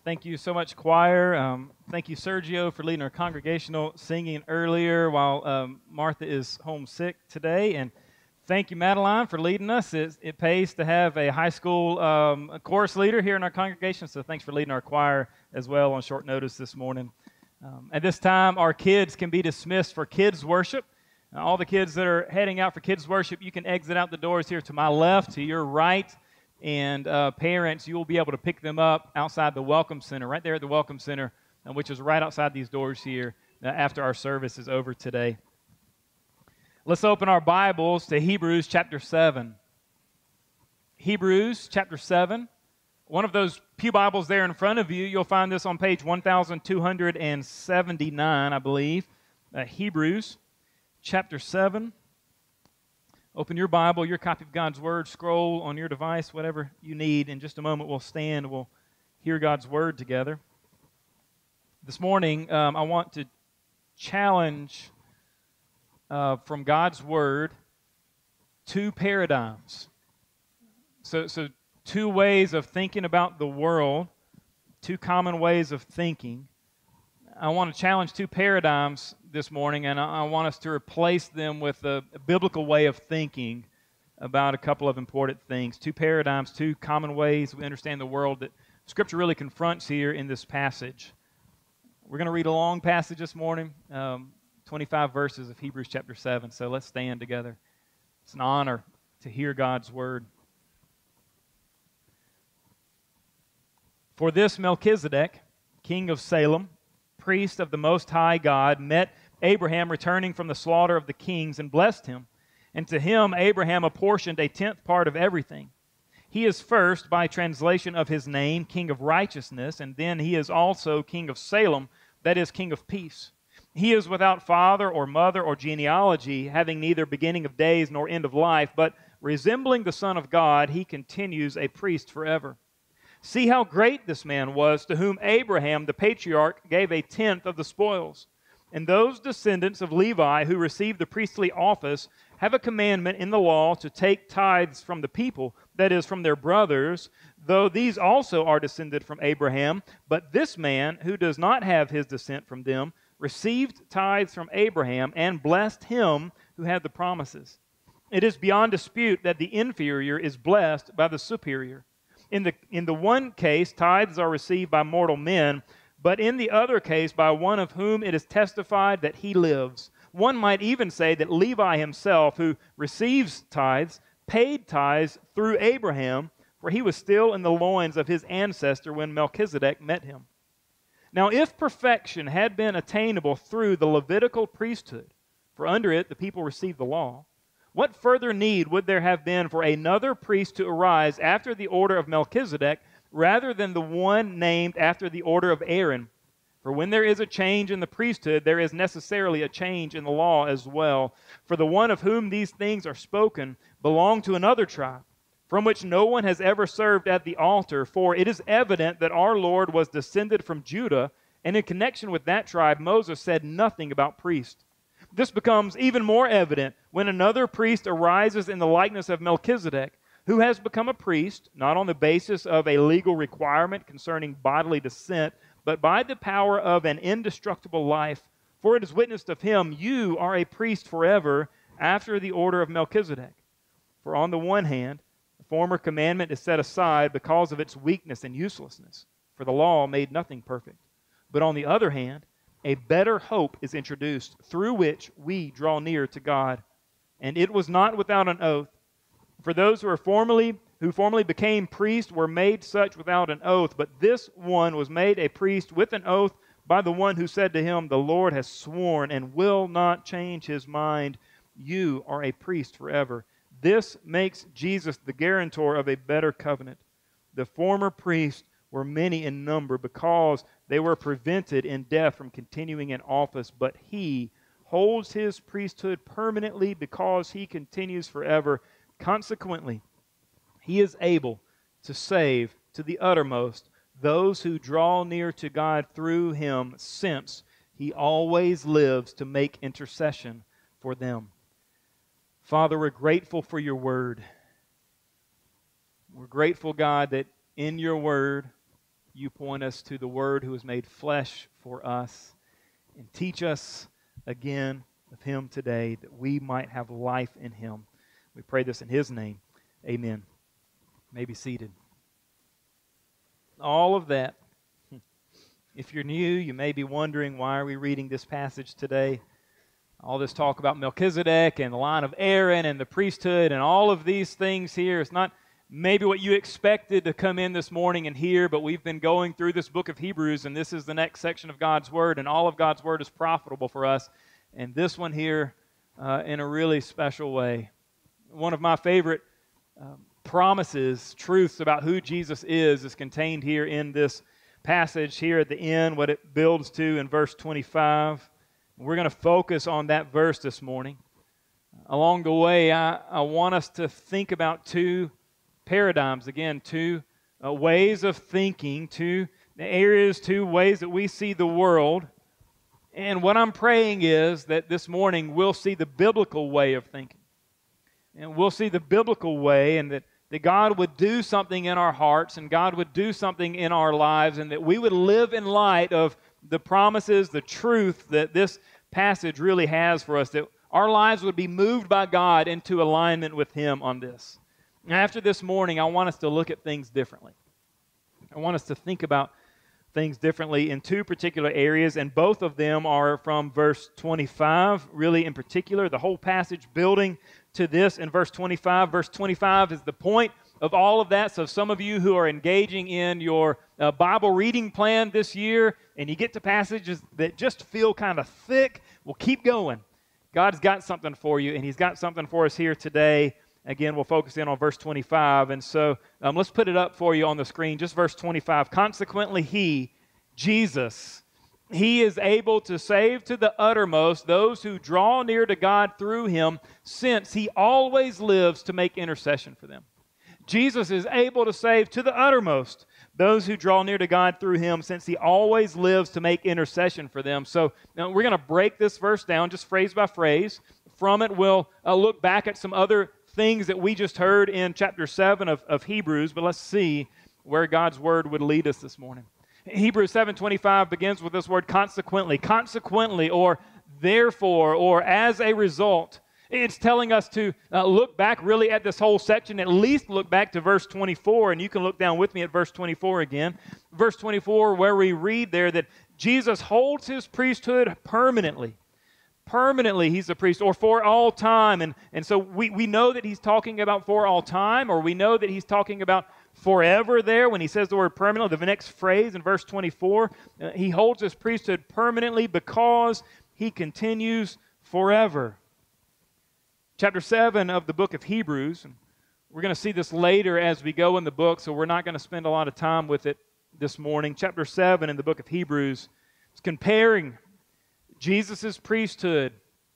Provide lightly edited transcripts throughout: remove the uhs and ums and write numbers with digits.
Thank you so much, choir. Thank you, Sergio, for leading our congregational singing earlier while Martha is homesick today. And thank you, Madeline, for leading us. It pays to have a high school chorus leader here in our congregation, so thanks for leading our choir as well on short notice this morning. At this time, our kids can be dismissed for kids' worship. All the kids that are heading out for kids' worship, you can exit out the doors here to my left, to your right. And parents, you will be able to pick them up outside the Welcome Center, right there at the Welcome Center, which is right outside these doors here after our service is over today. Let's open our Bibles to Hebrews chapter 7. Hebrews chapter 7. One of those pew Bibles there in front of you, you'll find this on page 1279, I believe. Hebrews chapter 7. Open your Bible, your copy of God's Word, scroll on your device, whatever you need. In just a moment, we'll stand, we'll hear God's Word together. This morning, I want to challenge from God's Word two paradigms. So two ways of thinking about the world, two common ways of thinking. I want to challenge two paradigms this morning, and I want us to replace them with a biblical way of thinking about a couple of important things. Two paradigms, two common ways we understand the world that Scripture really confronts here in this passage. We're going to read a long passage this morning, 25 verses of Hebrews chapter 7, so let's stand together. It's an honor to hear God's Word. For this Melchizedek, king of Salem, priest of the Most High God, met Abraham returning from the slaughter of the kings and blessed him. And to him Abraham apportioned a tenth part of everything. He is first, by translation of his name, king of righteousness, and then he is also king of Salem, that is, king of peace. He is without father or mother or genealogy, having neither beginning of days nor end of life, but resembling the Son of God, he continues a priest forever. See how great this man was, to whom Abraham, the patriarch, gave a tenth of the spoils. And those descendants of Levi who received the priestly office have a commandment in the law to take tithes from the people, that is, from their brothers, though these also are descended from Abraham. But this man, who does not have his descent from them, received tithes from Abraham and blessed him who had the promises. It is beyond dispute that the inferior is blessed by the superior. In the one case, tithes are received by mortal men, but in the other case, by one of whom it is testified that he lives. One might even say that Levi himself, who receives tithes, paid tithes through Abraham, for he was still in the loins of his ancestor when Melchizedek met him. Now, if perfection had been attainable through the Levitical priesthood, for under it the people received the law, what further need would there have been for another priest to arise after the order of Melchizedek, rather than the one named after the order of Aaron? For when there is a change in the priesthood, there is necessarily a change in the law as well. For the one of whom these things are spoken belonged to another tribe, from which no one has ever served at the altar. For it is evident that our Lord was descended from Judah, and in connection with that tribe, Moses said nothing about priests. This becomes even more evident when another priest arises in the likeness of Melchizedek, who has become a priest, not on the basis of a legal requirement concerning bodily descent, but by the power of an indestructible life. For it is witnessed of him, you are a priest forever, after the order of Melchizedek. For on the one hand, the former commandment is set aside because of its weakness and uselessness, for the law made nothing perfect. But on the other hand, a better hope is introduced, through which we draw near to God. And it was not without an oath. For those who formerly became priests were made such without an oath, but this one was made a priest with an oath by the one who said to him, the Lord has sworn and will not change his mind. You are a priest forever. This makes Jesus the guarantor of a better covenant. The former priests were many in number because they were prevented in death from continuing in office, but he holds his priesthood permanently because he continues forever. Consequently, he is able to save to the uttermost those who draw near to God through him, since he always lives to make intercession for them. Father, we're grateful for your word. We're grateful, God, that in your word you point us to the Word who was made flesh for us, and teach us again of Him today, that we might have life in Him. We pray this in His name. Amen. You may be seated. All of that. If you're new, you may be wondering, why are we reading this passage today? All this talk about Melchizedek and the line of Aaron and the priesthood and all of these things here is not maybe what you expected to come in this morning and hear, but we've been going through this book of Hebrews, and this is the next section of God's Word, and all of God's Word is profitable for us, and this one here in a really special way. One of my favorite promises, truths about who Jesus is contained here in this passage here at the end, what it builds to in verse 25. We're going to focus on that verse this morning. Along the way, I want us to think about two paradigms, again, two ways of thinking, two areas, two ways that we see the world. And what I'm praying is that this morning we'll see the biblical way of thinking. And we'll see the biblical way, and that God would do something in our hearts, and God would do something in our lives, and that we would live in light of the promises, the truth that this passage really has for us, that our lives would be moved by God into alignment with Him on this. After this morning, I want us to look at things differently. I want us to think about things differently in two particular areas, and both of them are from verse 25, really in particular. The whole passage building to this in verse 25. Verse 25 is the point of all of that. So some of you who are engaging in your Bible reading plan this year, and you get to passages that just feel kind of thick, well, keep going. God's got something for you, and He's got something for us here today. Again, we'll focus in on verse 25. And so let's put it up for you on the screen, just verse 25. Consequently, He, Jesus, He is able to save to the uttermost those who draw near to God through Him, since He always lives to make intercession for them. Jesus is able to save to the uttermost those who draw near to God through Him, since He always lives to make intercession for them. So now we're going to break this verse down just phrase by phrase. From it, we'll look back at some other things that we just heard in chapter 7 of Hebrews, but let's see where God's Word would lead us this morning. Hebrews 7:25 begins with this word consequently. Consequently, or therefore, or as a result. It's telling us to look back really at this whole section, at least look back to verse 24, and you can look down with me at verse 24 again. Verse 24, where we read there that Jesus holds His priesthood permanently. Permanently, He's a priest, or for all time. And so we know that He's talking about for all time, or we know that He's talking about forever there when He says the word permanently. The next phrase in verse 24, He holds His priesthood permanently because He continues forever. Chapter 7 of the book of Hebrews, and we're going to see this later as we go in the book, so we're not going to spend a lot of time with it this morning. Chapter 7 in the book of Hebrews is comparing Jesus' priesthood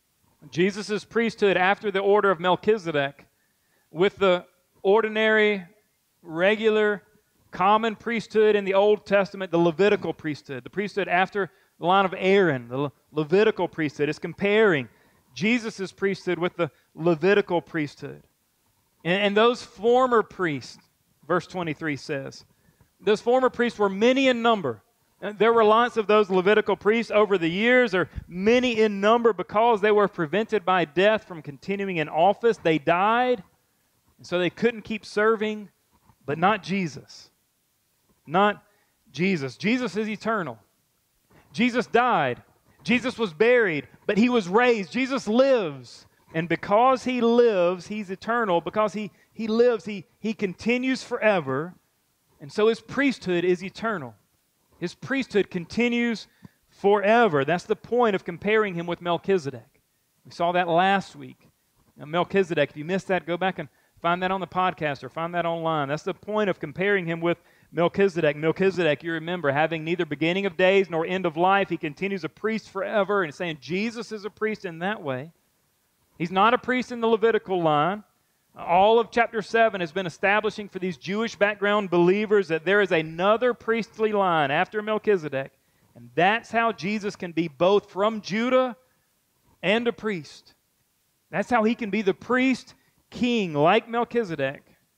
after the order of Melchizedek with the ordinary, regular, common priesthood in the Old Testament, the Levitical priesthood, the priesthood after the line of Aaron, the Levitical priesthood. Is comparing Jesus' priesthood with the Levitical priesthood. And those former priests, verse 23 says, those former priests were many in number. There were lots of those Levitical priests over the years, or many in number, because they were prevented by death from continuing in office. They died, and so they couldn't keep serving, but not Jesus. Not Jesus. Jesus is eternal. Jesus died. Jesus was buried, but He was raised. Jesus lives. And because He lives, He's eternal. Because He lives, He continues forever. And so His priesthood is eternal. His priesthood continues forever. That's the point of comparing Him with Melchizedek. We saw that last week. Now, Melchizedek, if you missed that, go back and find that on the podcast or find that online. That's the point of comparing Him with Melchizedek. Melchizedek, you remember, having neither beginning of days nor end of life, he continues a priest forever, and saying Jesus is a priest in that way. He's not a priest in the Levitical line. All of chapter 7 has been establishing for these Jewish background believers that there is another priestly line after Melchizedek, and that's how Jesus can be both from Judah and a priest. That's how He can be the priest king like Melchizedek,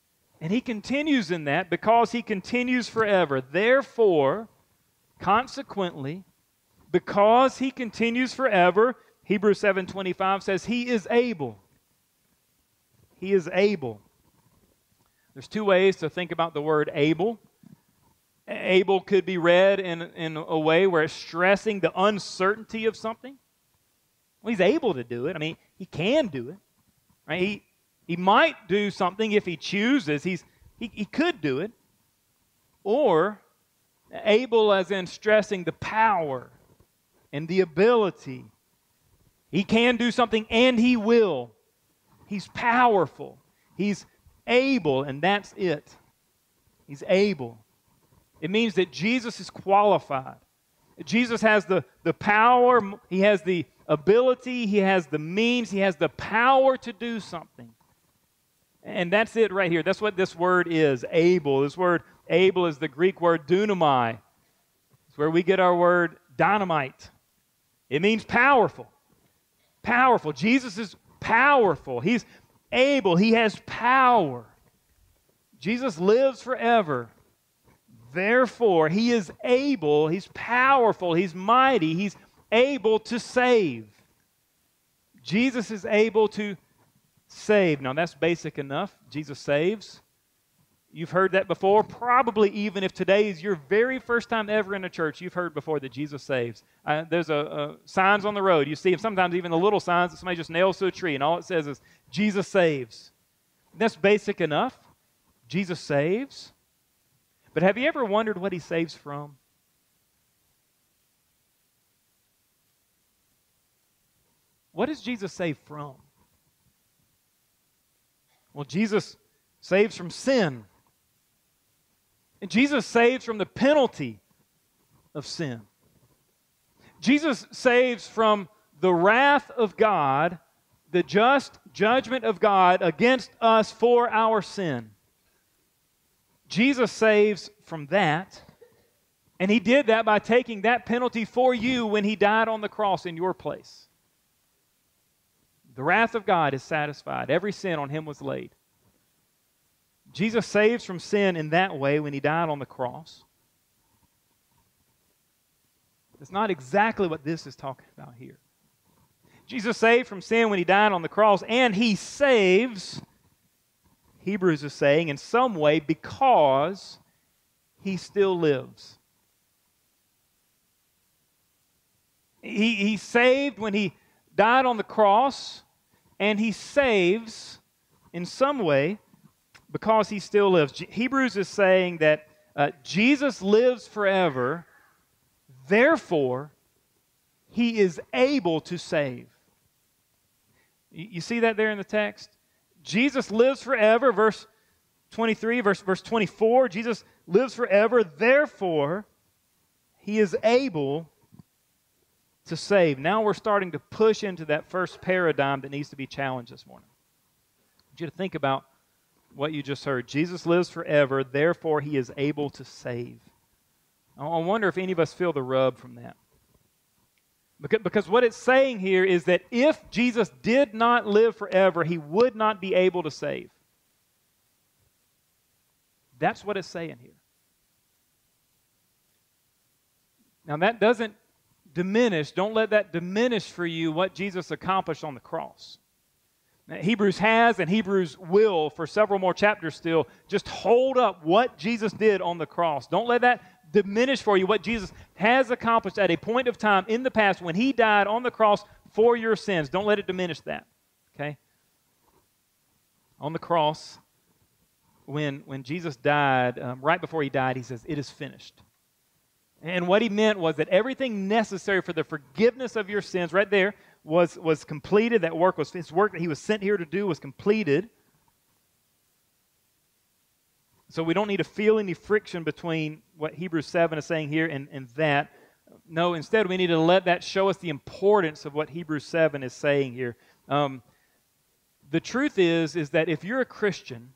And he continues in that because he continues forever. Therefore, consequently, because he continues forever, Hebrews 7:25 says he is able. He is able. There's two ways to think about the word able. Able could be read in a way where it's stressing the uncertainty of something. Well, he's able to do it. I mean, he can do it. Right? He might do something if he chooses. He could do it. Or able as in stressing the power and the ability. He can do something and he will. He's powerful. He's able, and that's it. He's able. It means that Jesus is qualified. Jesus has the power, he has the ability, he has the means, he has the power to do something. And that's it right here. That's what this word is, able. This word able is the Greek word dunamai. It's where we get our word dynamite. It means powerful. Powerful. Jesus is powerful. He's able. He has power. Jesus lives forever. Therefore, he is able, he's powerful, he's mighty, he's able to save. Jesus is able to save. Now, that's basic enough. Jesus saves. You've heard that before. Probably even if today is your very first time ever in a church, you've heard before that Jesus saves. There's signs on the road. You see them, sometimes even the little signs that somebody just nails to a tree, and all it says is, Jesus saves. That's basic enough. Jesus saves. But have you ever wondered what he saves from? What does Jesus save from? Well, Jesus saves from sin. And Jesus saves from the penalty of sin. Jesus saves from the wrath of God, the just judgment of God against us for our sin. Jesus saves from that, and he did that by taking that penalty for you when he died on the cross in your place. The wrath of God is satisfied. Every sin on him was laid. Jesus saves from sin in that way when he died on the cross. It's not exactly what this is talking about here. Jesus saved from sin when he died on the cross, and he saves, Hebrews is saying, in some way because he still lives. He saved when he died on the cross, and he saves in some way because he still lives. Hebrews is saying that Jesus lives forever, therefore he is able to save. You see that there in the text? Jesus lives forever, verse 23, verse 24. Jesus lives forever, therefore he is able to save. Now we're starting to push into that first paradigm that needs to be challenged this morning. I want you to think about what you just heard. Jesus lives forever, therefore he is able to save. I wonder if any of us feel the rub from that. Because what it's saying here is that if Jesus did not live forever, he would not be able to save. That's what it's saying here. Now that doesn't diminish, don't let that diminish for you what Jesus accomplished on the cross. Now, Hebrews has and Hebrews will for several more chapters still just hold up what Jesus did on the cross. Don't let that diminish for you what Jesus has accomplished at a point of time in the past when he died on the cross for your sins. Don't let it diminish that. Okay? On the cross, when Jesus died, right before he died, he says, "It is finished." And what he meant was that everything necessary for the forgiveness of your sins, right there, was completed. That work was his work that he was sent here to do was completed. So we don't need to feel any friction between what Hebrews 7 is saying here and that. No, instead we need to let that show us the importance of what Hebrews 7 is saying here. The truth is that if you're a Christian,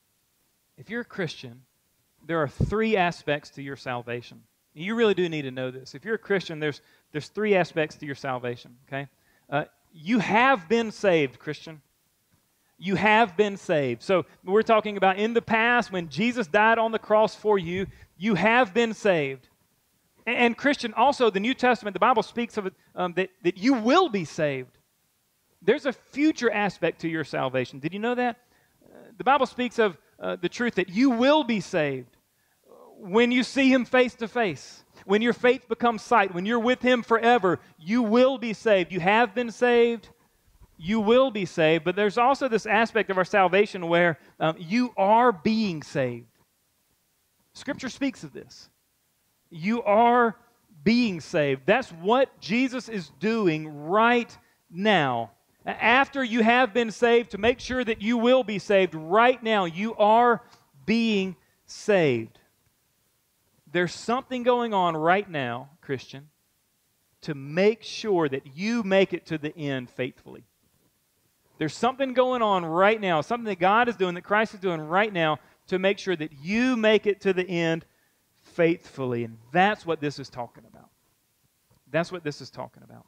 there are three aspects to your salvation. You really do need to know this. If you're a Christian, there's three aspects to your salvation, okay? You have been saved, Christian. You have been saved. So we're talking about in the past when Jesus died on the cross for you, you have been saved. And Christian, also the New Testament, the Bible speaks of it, that you will be saved. There's a future aspect to your salvation. Did you know that? The Bible speaks of the truth that you will be saved when you see Him face to face, when your faith becomes sight, when you're with Him forever. You will be saved. You have been saved. You will be saved. But there's also this aspect of our salvation where you are being saved. Scripture speaks of this. You are being saved. That's what Jesus is doing right now. After you have been saved, to make sure that you will be saved right now, you are being saved. There's something going on right now, Christian, to make sure that you make it to the end faithfully. There's something going on right now, something that God is doing, that Christ is doing right now to make sure that you make it to the end faithfully. And that's what this is talking about. That's what this is talking about.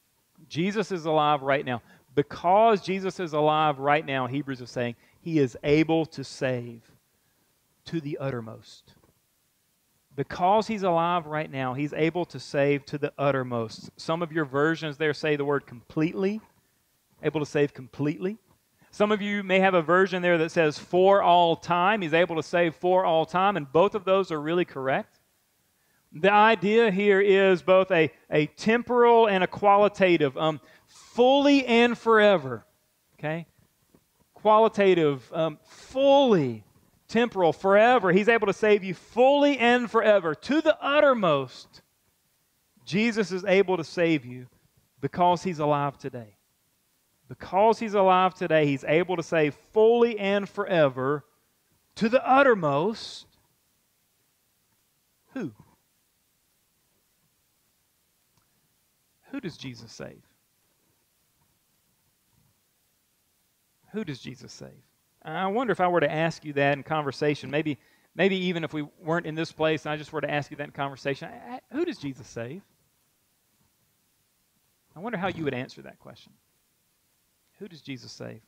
Jesus is alive right now. Because Jesus is alive right now, Hebrews is saying, He is able to save to the uttermost. Because He's alive right now, He's able to save to the uttermost. Some of your versions there say the word completely, able to save completely. Some of you may have a version there that says for all time. He's able to save for all time, and both of those are really correct. The idea here is both a temporal and a qualitative, fully and forever, okay? Qualitative, fully, temporal, forever. He's able to save you fully and forever, to the uttermost. Jesus is able to save you because He's alive today. Because He's alive today, He's able to save fully and forever, to the uttermost. Who? Who does Jesus save? Who does Jesus save? I wonder if I were to ask you that in conversation, maybe even if we weren't in this place and I just were to ask you that in conversation, who does Jesus save? I wonder how you would answer that question. Who does Jesus save?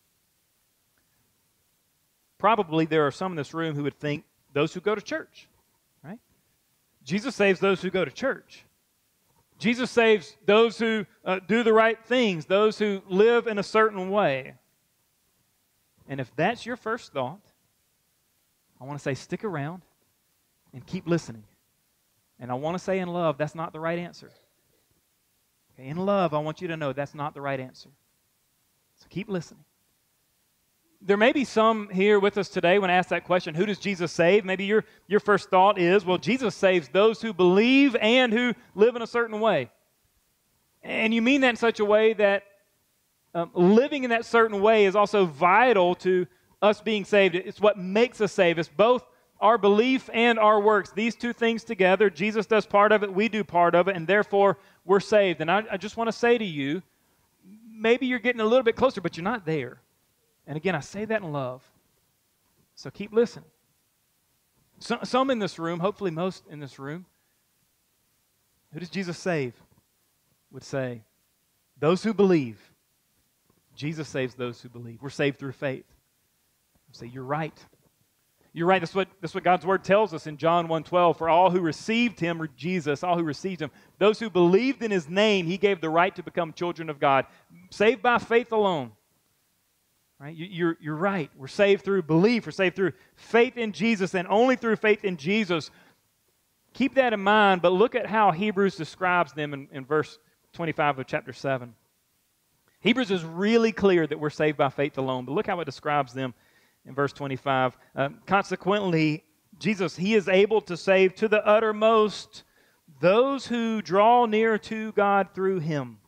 Probably there are some in this room who would think those who go to church, right? Jesus saves those who go to church. Jesus saves those who do the right things, those who live in a certain way. And if that's your first thought, I want to say stick around and keep listening. And I want to say in love, that's not the right answer. Okay, in love, I want you to know that's not the right answer. So keep listening. There may be some here with us today when I ask that question, who does Jesus save? Maybe your first thought is, well, Jesus saves those who believe and who live in a certain way. And you mean that in such a way that living in that certain way is also vital to us being saved. It's what makes us saved. It's both our belief and our works. These two things together, Jesus does part of it, we do part of it, and therefore we're saved. And I just want to say to you, maybe you're getting a little bit closer, but you're not there. And again, I say that in love. So keep listening. Some in this room, hopefully most in this room, who does Jesus save? Would say, those who believe. Jesus saves those who believe. We're saved through faith. Say, you're right. You're right. That's what God's Word tells us in John 1:12. For all who received Him, or Jesus, all who received Him, those who believed in His name, He gave the right to become children of God. Saved by faith alone. Right? You're right. We're saved through belief. We're saved through faith in Jesus, and only through faith in Jesus. Keep that in mind, but look at how Hebrews describes them in verse 25 of chapter 7. Hebrews is really clear that we're saved by faith alone, but look how it describes them in verse 25. Consequently, Jesus, He is able to save to the uttermost those who draw near to God through Him.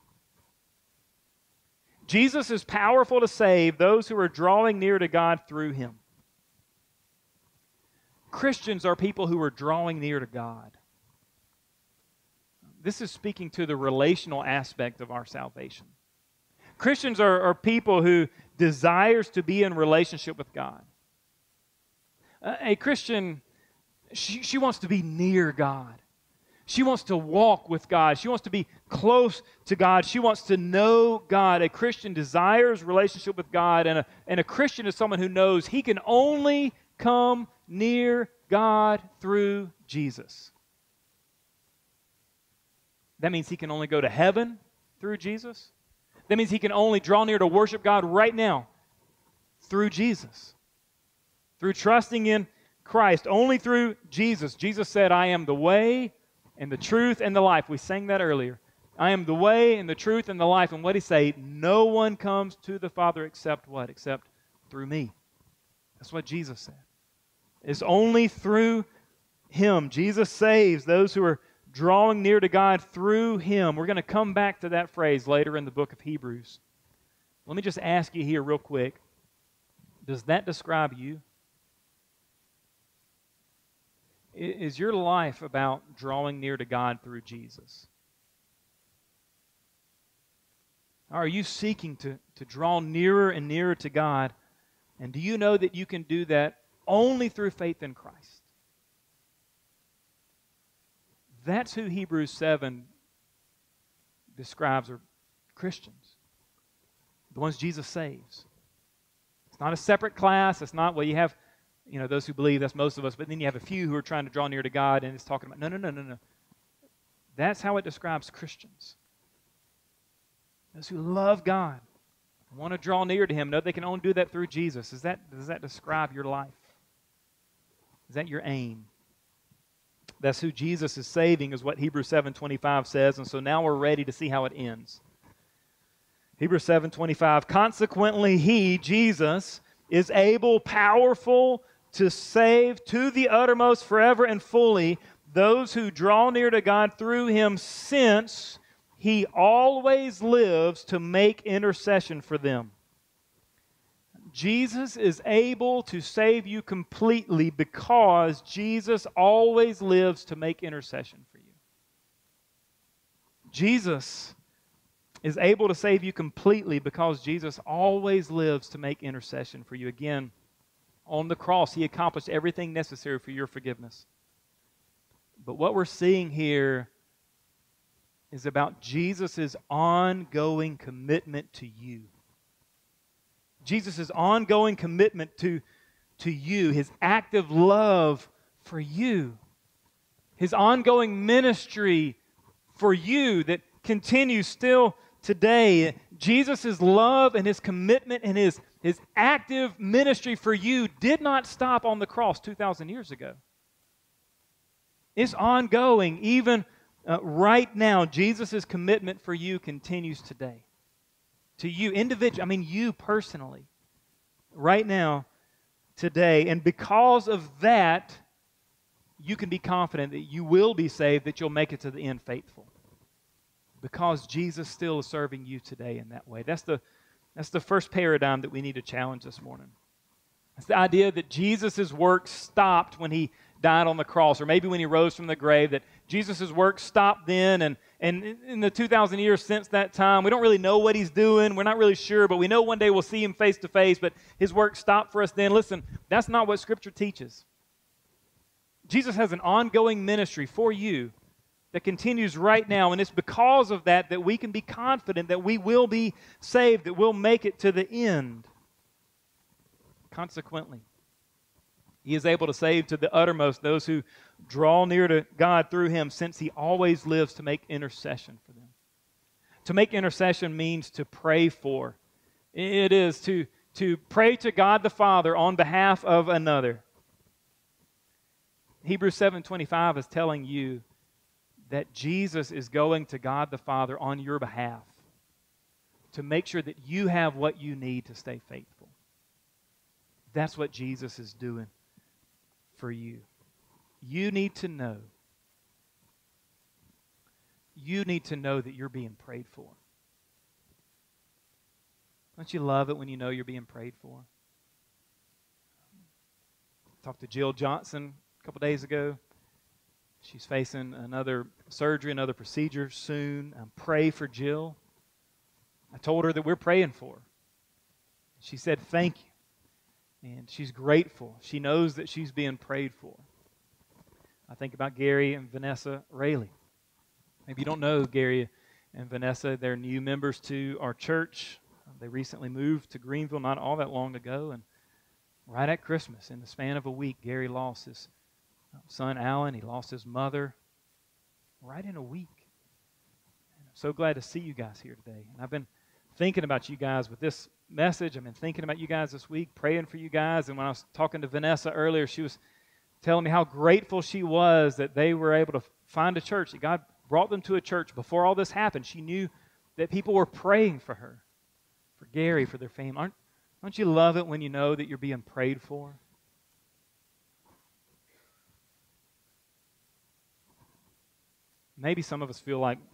Jesus is powerful to save those who are drawing near to God through Him. Christians are people who are drawing near to God. This is speaking to the relational aspect of our salvation. Christians are people who desires to be in relationship with God. A Christian, she wants to be near God. She wants to walk with God. She wants to be close to God. She wants to know God. A Christian desires relationship with God, and a Christian is someone who knows he can only come near God through Jesus. That means he can only go to heaven through Jesus. That means he can only draw near to worship God right now through Jesus. Through trusting in Christ, only through Jesus. Jesus said, I am the way and the truth and the life. We sang that earlier. I am the way and the truth and the life. And what did he say? No one comes to the Father except what? Except through me. That's what Jesus said. It's only through him. Jesus saves those who are drawing near to God through him. We're going to come back to that phrase later in the book of Hebrews. Let me just ask you here real quick. Does that describe you? Is your life about drawing near to God through Jesus? Are you seeking to draw nearer and nearer to God? And do you know that you can do that only through faith in Christ? That's who Hebrews 7 describes are Christians. The ones Jesus saves. It's not a separate class. It's not, well, you have those who believe, that's most of us, but then you have a few who are trying to draw near to God, and it's talking about, no. That's how it describes Christians. Those who love God, want to draw near to him, know they can only do that through Jesus. Does that describe your life? Is that your aim? That's who Jesus is saving, is what Hebrews 7:25 says, and so now we're ready to see how it ends. Hebrews 7:25, consequently he, Jesus, is able, powerful, to save to the uttermost forever and fully those who draw near to God through him, since he always lives to make intercession for them. Jesus is able to save you completely because Jesus always lives to make intercession for you. Jesus is able to save you completely because Jesus always lives to make intercession for you. Again, on the cross, he accomplished everything necessary for your forgiveness. But what we're seeing here is about Jesus' ongoing commitment to you. Jesus' ongoing commitment to you, his active love for you, his ongoing ministry for you that continues still today. Jesus' love and his commitment and his active ministry for you did not stop on the cross 2,000 years ago. It's ongoing. Even right now, Jesus' commitment for you continues today. To you individually, you personally, right now, today. And because of that, you can be confident that you will be saved, that you'll make it to the end faithful. Because Jesus still is serving you today in that way. That's the first paradigm that we need to challenge this morning. It's the idea that Jesus' work stopped when he died on the cross, or maybe when he rose from the grave, that Jesus' work stopped then, and in the 2,000 years since that time, we don't really know what he's doing. We're not really sure, but we know one day we'll see him face to face, but his work stopped for us then. Listen, that's not what Scripture teaches. Jesus has an ongoing ministry for you that continues right now, and it's because of that that we can be confident that we will be saved, that we'll make it to the end. Consequently, he is able to save to the uttermost those who draw near to God through him, since he always lives to make intercession for them. To make intercession means to pray for. It is to pray to God the Father on behalf of another. Hebrews 7:25 is telling you that Jesus is going to God the Father on your behalf to make sure that you have what you need to stay faithful. That's what Jesus is doing for you. You need to know. You need to know that you're being prayed for. Don't you love it when you know you're being prayed for? I talked to Jill Johnson a couple days ago. She's facing another surgery, another procedure soon. Pray for Jill. I told her that we're praying for her. She said, thank you. And she's grateful. She knows that she's being prayed for. I think about Gary and Vanessa Rayleigh. Maybe you don't know Gary and Vanessa. They're new members to our church. They recently moved to Greenville not all that long ago, and right at Christmas, in the span of a week, Gary lost his son Alan. He lost his mother right in a week. And I'm so glad to see you guys here today. And I've been thinking about you guys with this message. I've been thinking about you guys this week, praying for you guys. And when I was talking to Vanessa earlier, she was telling me how grateful she was that they were able to find a church, that God brought them to a church before all this happened. She knew that people were praying for her, for Gary, for their family. Don't you love it when you know that you're being prayed for? Maybe some of us feel like,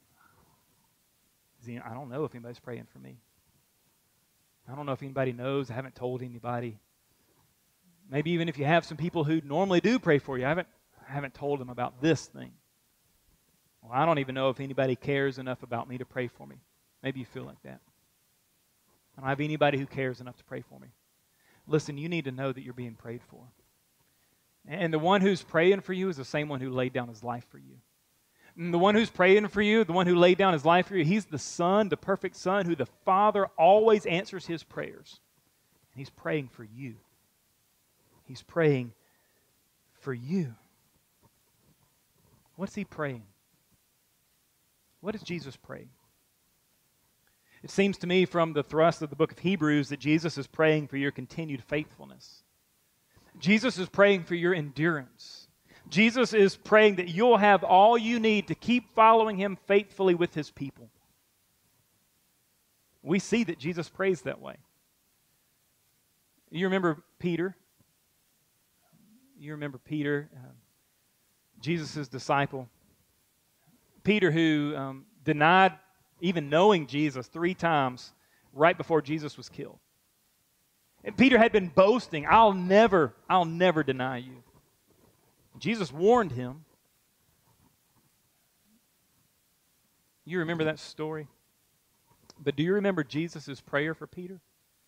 I don't know if anybody's praying for me. I don't know if anybody knows. I haven't told anybody. Maybe even if you have some people who normally do pray for you, I haven't told them about this thing. Well, I don't even know if anybody cares enough about me to pray for me. Maybe you feel like that. I don't have anybody who cares enough to pray for me. Listen, you need to know that you're being prayed for. And the one who's praying for you is the same one who laid down his life for you. And the one who's praying for you, the one who laid down his life for you, he's the Son, the perfect Son, who the Father always answers his prayers. And he's praying for you. He's praying for you. What's he praying? What is Jesus praying? It seems to me from the thrust of the book of Hebrews that Jesus is praying for your continued faithfulness. Jesus is praying for your endurance. Jesus is praying that you'll have all you need to keep following him faithfully with his people. We see that Jesus prays that way. You remember Peter? Jesus' disciple. Peter, who denied even knowing Jesus 3 times right before Jesus was killed. And Peter had been boasting, I'll never deny you. Jesus warned him. You remember that story? But do you remember Jesus' prayer for Peter?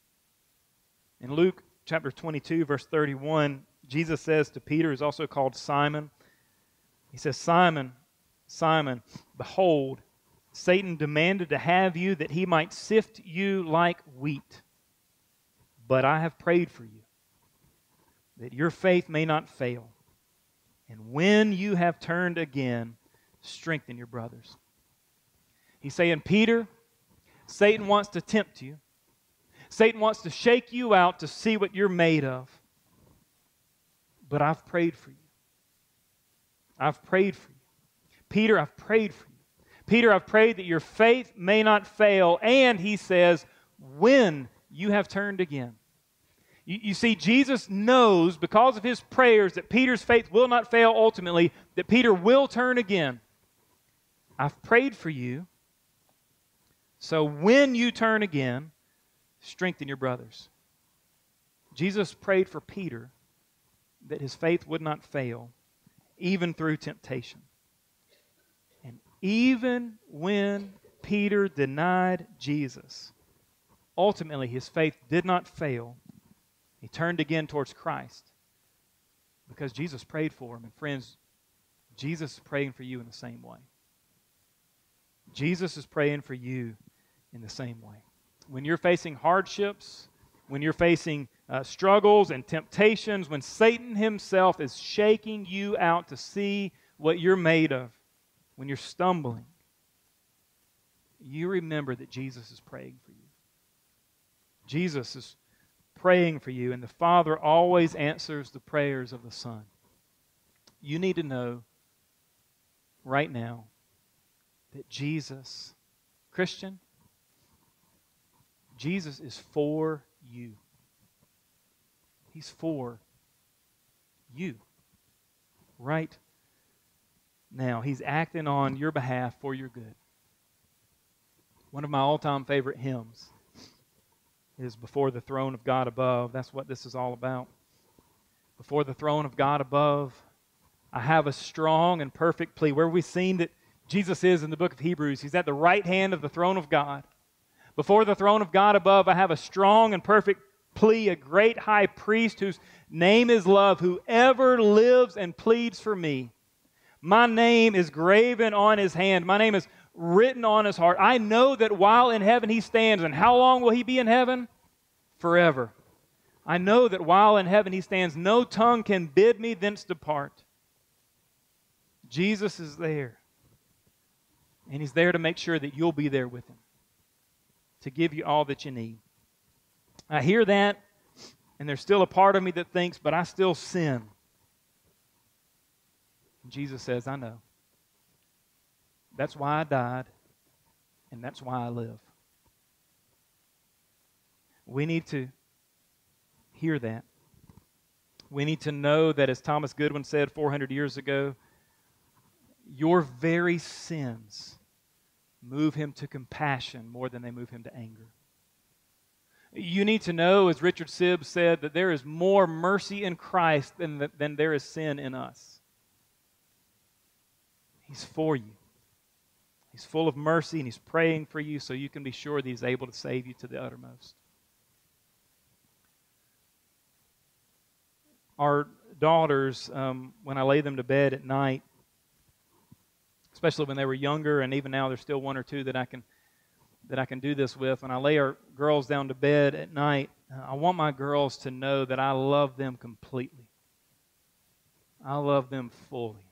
In Luke chapter 22, verse 31, Jesus says to Peter, who's also called Simon, he says, Simon, Simon, behold, Satan demanded to have you that he might sift you like wheat. But I have prayed for you, that your faith may not fail. And when you have turned again, strengthen your brothers. He's saying, Peter, Satan wants to tempt you. Satan wants to shake you out to see what you're made of. But I've prayed for you. I've prayed for you. Peter, I've prayed for you. Peter, I've prayed that your faith may not fail. And he says, when you have turned again. You see, Jesus knows because of his prayers that Peter's faith will not fail ultimately, that Peter will turn again. I've prayed for you, so when you turn again, strengthen your brothers. Jesus prayed for Peter that his faith would not fail, even through temptation. And even when Peter denied Jesus, ultimately his faith did not fail. He turned again towards Christ because Jesus prayed for him. And friends, Jesus is praying for you in the same way. Jesus is praying for you in the same way. When you're facing hardships, when you're facing struggles and temptations, when Satan himself is shaking you out to see what you're made of, when you're stumbling, you remember that Jesus is praying for you. Jesus is praying for you, and the Father always answers the prayers of the Son. You need to know right now that Jesus, Christian, Jesus is for you. He's for you right now. He's acting on your behalf for your good. One of my all-time favorite hymns is Before the Throne of God Above. That's what this is all about. Before the throne of God above, I have a strong and perfect plea. Where we've seen that Jesus is in the book of Hebrews, he's at the right hand of the throne of God. Before the throne of God above, I have a strong and perfect plea, a great high priest who's name is love. Whoever lives and pleads for me, my name is graven on his hand. My name is written on his heart. I know that while in heaven he stands. And how long will he be in heaven? Forever. I know that while in heaven he stands, no tongue can bid me thence depart. Jesus is there. And he's there to make sure that you'll be there with him, to give you all that you need. I hear that, and there's still a part of me that thinks, but I still sin. And Jesus says, I know. That's why I died, and that's why I live. We need to hear that. We need to know that, as Thomas Goodwin said 400 years ago, your very sins move him to compassion more than they move him to anger. You need to know, as Richard Sibbes said, that there is more mercy in Christ than there is sin in us. He's for you. He's full of mercy, and he's praying for you so you can be sure that he's able to save you to the uttermost. Our daughters, when I lay them to bed at night, especially when they were younger, and even now there's still one or two that I can do this with. When I lay our girls down to bed at night, I want my girls to know that I love them completely. I love them fully.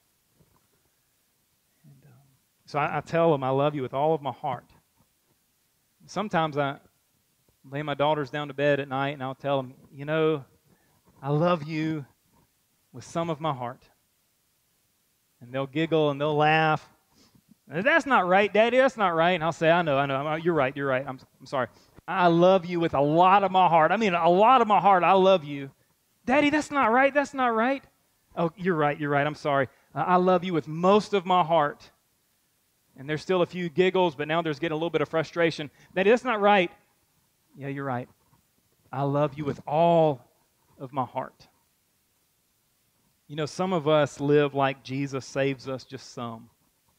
And, so I tell them I love you with all of my heart. Sometimes I lay my daughters down to bed at night, and I'll tell them, you know, I love you with some of my heart. And they'll giggle and they'll laugh. That's not right, Daddy, that's not right. And I'll say, I know, you're right. I'm sorry. I love you with a lot of my heart. I mean, a lot of my heart, I love you. Daddy, that's not right. Oh, you're right, I'm sorry. I love you with most of my heart. And there's still a few giggles, but now there's getting a little bit of frustration. Daddy, that's not right. Yeah, you're right. I love you with all of my heart. You know, some of us live like Jesus saves us just some.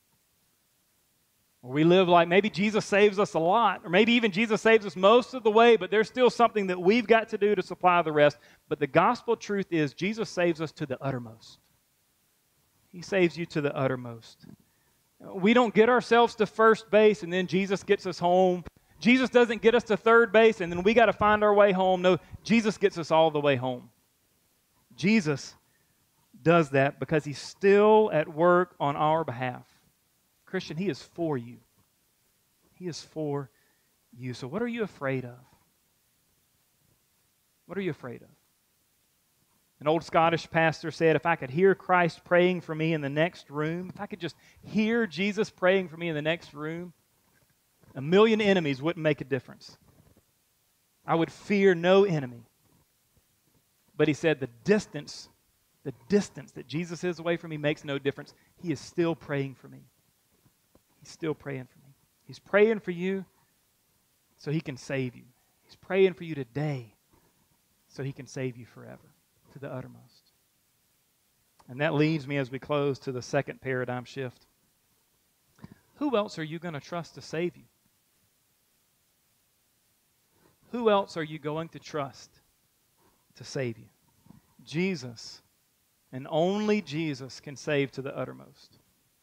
Or we live like maybe Jesus saves us a lot, or maybe even Jesus saves us most of the way, but there's still something that we've got to do to supply the rest. But the gospel truth is Jesus saves us to the uttermost. He saves you to the uttermost. We don't get ourselves to first base and then Jesus gets us home. Jesus doesn't get us to third base and then we got to find our way home. No, Jesus gets us all the way home. Jesus does that because he's still at work on our behalf. Christian, he is for you. He is for you. So what are you afraid of? What are you afraid of? An old Scottish pastor said, if I could hear Christ praying for me in the next room, if I could just hear Jesus praying for me in the next room, 1,000,000 enemies wouldn't make a difference. I would fear no enemy. But he said the distance that Jesus is away from me makes no difference. He is still praying for me. He's still praying for me. He's praying for you so he can save you. He's praying for you today so he can save you forever, to the uttermost. And that leads me as we close to the second paradigm shift. Who else are you going to trust to save you? Who else are you going to trust to save you? Jesus, and only Jesus, can save to the uttermost.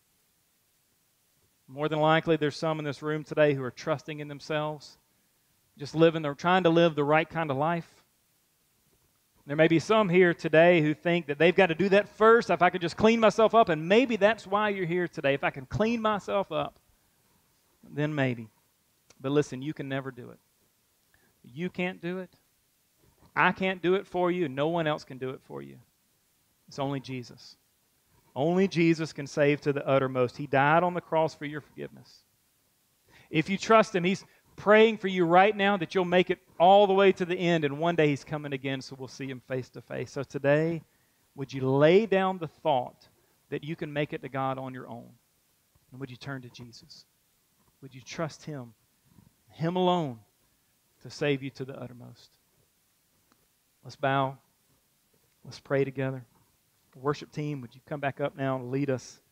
More than likely, there's some in this room today who are trusting in themselves, just trying to live the right kind of life. There may be some here today who think that they've got to do that first. If I could just clean myself up, and maybe that's why you're here today. If I can clean myself up, then maybe. But listen, you can never do it. You can't do it. I can't do it for you. No one else can do it for you. It's only Jesus. Only Jesus can save to the uttermost. He died on the cross for your forgiveness. If you trust him, he's praying for you right now that you'll make it all the way to the end, and one day he's coming again, so we'll see him face to face. So today, would you lay down the thought that you can make it to God on your own? And would you turn to Jesus? Would you trust him alone, to save you to the uttermost? Let's bow. Let's pray together. The worship team, would you come back up now and lead us